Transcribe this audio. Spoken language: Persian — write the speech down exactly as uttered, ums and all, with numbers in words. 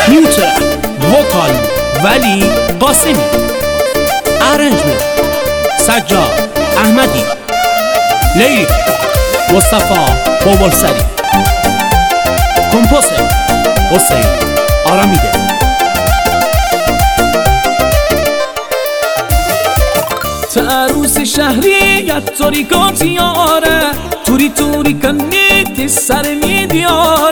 نیوترال وکال ولی قاسمی، ارنجمنت سجاد احمدی، لیلی مصطفی بابلسری، کمپوزر حسین آرامیده. تا عروس شهریت توری کن تیاره، توری توری کنی تی سر میدیاره.